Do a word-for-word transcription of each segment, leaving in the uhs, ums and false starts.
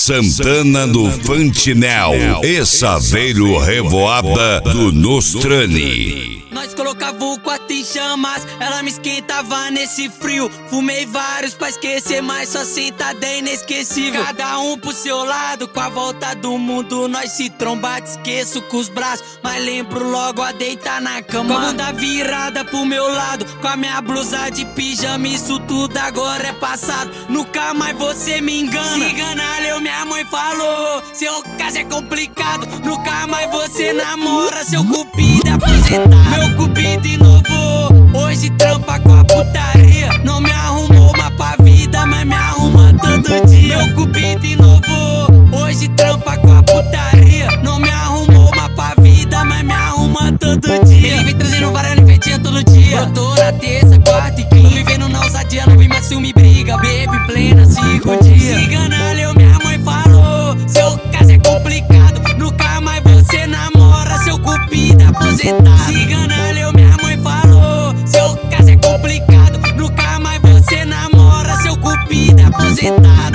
Santana do Fantinel e Saveiro Revoada do Nostrani. Nós colocava o quarto em chamas, ela me esquentava nesse frio. Fumei vários pra esquecer, mas só sentada é inesquecível. Cada um pro seu lado, com a volta do mundo nós se tromba, te esqueço com os braços, mas lembro logo a deitar na cama. Com a bunda virada pro meu lado, com a minha blusa de pijama, isso tudo agora é passado. Nunca mais você me engana. Se engana, leu, minha mãe falou, seu caso é complicado. Nunca mais você namora, seu cupido é aposentado. Meu cupido inovou, hoje trampa com a putaria. Não me arrumou uma pra vida, mas me arruma todo dia. Meu cupido inovou, hoje trampa com a putaria. Não me arrumou uma pra vida, mas me arruma todo dia. Ele vem trazendo várias enfeitinhas todo dia. Brotou na terça, quarta e quinta. Tô vivendo na ousadia, não vem mais ciúme, briga. Baby plena, cinco dias. Se engana, leu, minha mãe falou, seu caso é complicado. Nunca mais você namora, seu cupido é aposentado. Se engana, leu, minha mãe falou, seu caso é complicado. Nunca mais você namora, seu cupido é aposentado.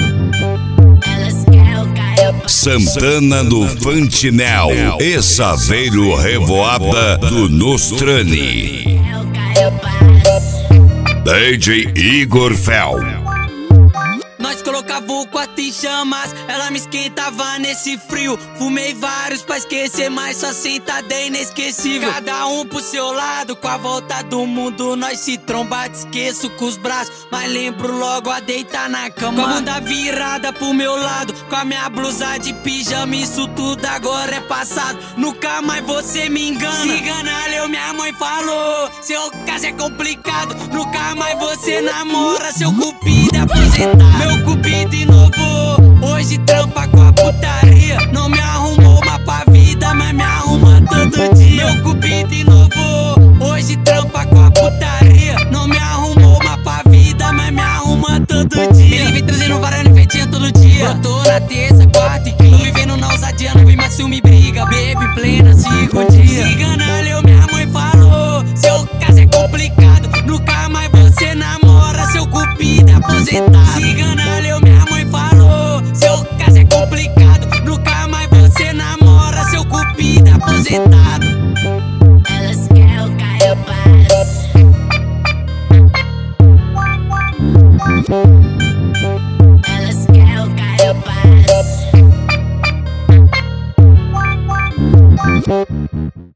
Santana do Fantinel e Saveiro Revoada do Nostrani. D J Igor Fel. Nós colocava o quarto em chamas, ela me esquentava nesse frio. Fumei vários pra esquecer, mas só sentada é inesquecível. Cada um pro seu lado, com a volta do mundo nós se tromba, te esqueço com os braços, mas lembro logo a deitar na cama. Com a bunda virada pro meu lado, com a minha blusa de pijama, isso tudo agora é passado. Nunca mais você me engana. Se engana, leu, minha mãe falou, seu caso é complicado. Nunca mais você namora, seu cupido é aposentado. Meu cupido inovou, hoje trampa com a putaria. Não me arrumou uma pra vida, mas me arruma todo dia. Meu cupido inovou, hoje trampa com a putaria. Não me arrumou uma pra vida, mas me arruma todo dia. Ele vem trazendo várias enfeitinhas todo dia. Brotou na terça, quarta e quinta. Tô vivendo na ousadia, não vem mais ciúme, briga. Baby plena, cinco dias. Se engana, leu, minha mãe falou, seu caso é complicado. Nunca mais você namora, seu cupido é aposentado.